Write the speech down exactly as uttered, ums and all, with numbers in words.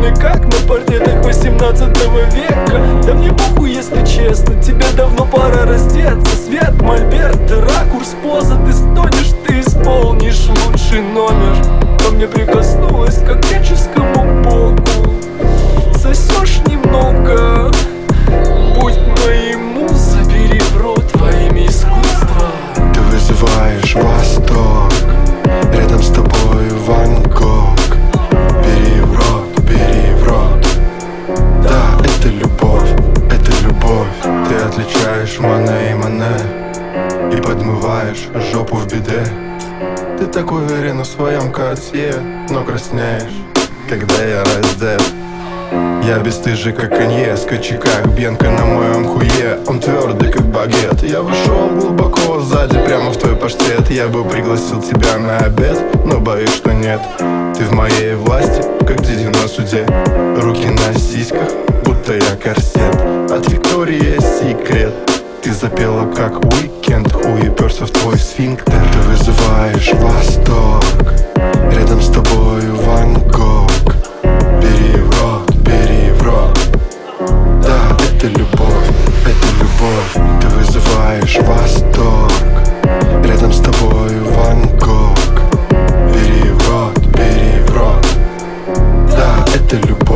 губами, как на портретах восемнадцатого века. Да мне похуй, если честно, тебе давно пора раздеться. Свет, мольберт, ракурс, поза, ты стонешь, ты исполнишь лучший номер. Ко мне прикоснулась к отеческому боку. Сосешь немного, будь моему, забери в рот во имя искусства. Ты вызываешь восторг, рядом с тобой Ван Гог. Бери в рот, бери в рот. Да, это любовь, это любовь. Ты отличаешь Мане и Мане и подмываешь жопу в биде. Ты так уверен в своем Картье, но краснеешь, когда я раздет. Я бесстыжий, как Канье, скачи как Бенка на моем хуе. Он твердый, как багет. Я вышел глубоко сзади, прямо в твой паштет. Я бы пригласил тебя на обед, но боюсь, что нет. Ты в моей власти, как Диди на суде. Руки на сиськах, будто я корсет. От Виктории секрет. Ты запела, как Уикенд, хуй уперся в твой сфинктер. Ты вызываешь восторг, рядом с тобой Ван Гог. Бери в рот, бери в рот. Да, это любовь, это любовь. Ты вызываешь восторг, рядом с тобой Ван Гог. Бери в рот, бери в рот. Да, это любовь.